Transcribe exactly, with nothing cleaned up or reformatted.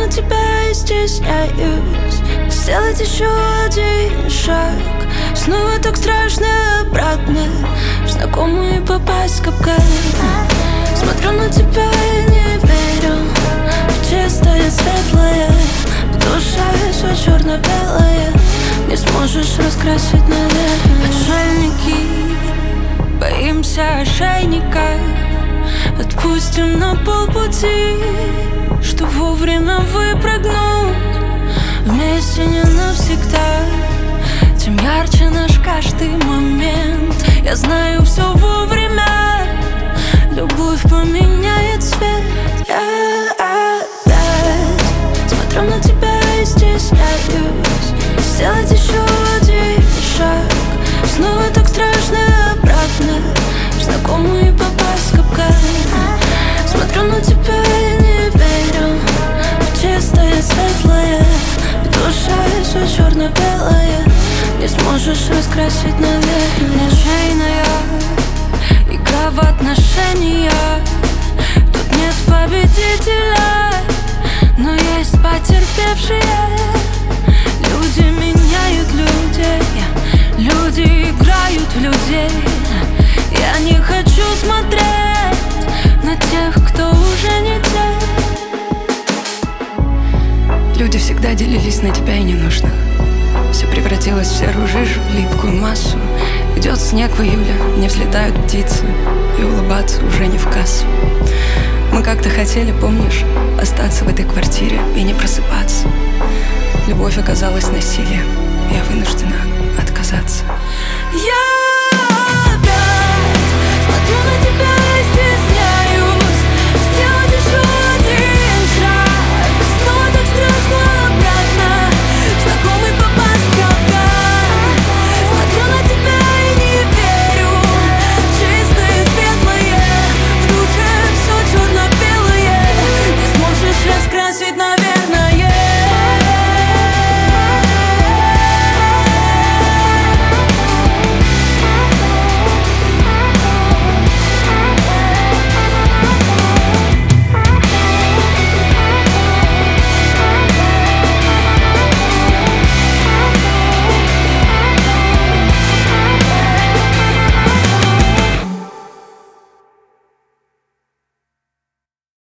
на тебя и стесняюсь сделать еще один шаг. Снова так страшно обратно в знакомую попасть в капкан. Смотрю на тебя и не верю в чистое, светлое. В душе все черно-белое, не сможешь раскрасить наверное. Отшельники, боимся ошейника, отпустим на полпути, что вовремя выпрыгнуть вместе не навсегда. Тем ярче наш каждый момент. Я знаю, все вовремя, любовь поменяет цвет. Я опять смотрю на тебя и стесняюсь сделать еще один шаг. Снова так страшно обратно в знакомую попасть в капкан. Смотрю на тебя и не верю в чистое, светлое. В душе все черно-белое, не сможешь раскрасить наверное. Шейная игра в отношениях, тут нет победителя, но есть потерпевшие. Люди меняют людей, люди играют в людей. Я не хочу смотреть на тех, кто уже не те. Люди всегда делились на тебя и ненужных. Все превратилось в серую жижу, липкую массу. Идет снег в июле, не взлетают птицы, и улыбаться уже не в кассу. Мы как-то хотели, помнишь, остаться в этой квартире и не просыпаться. Любовь оказалась насилием, я вынуждена отказаться. Я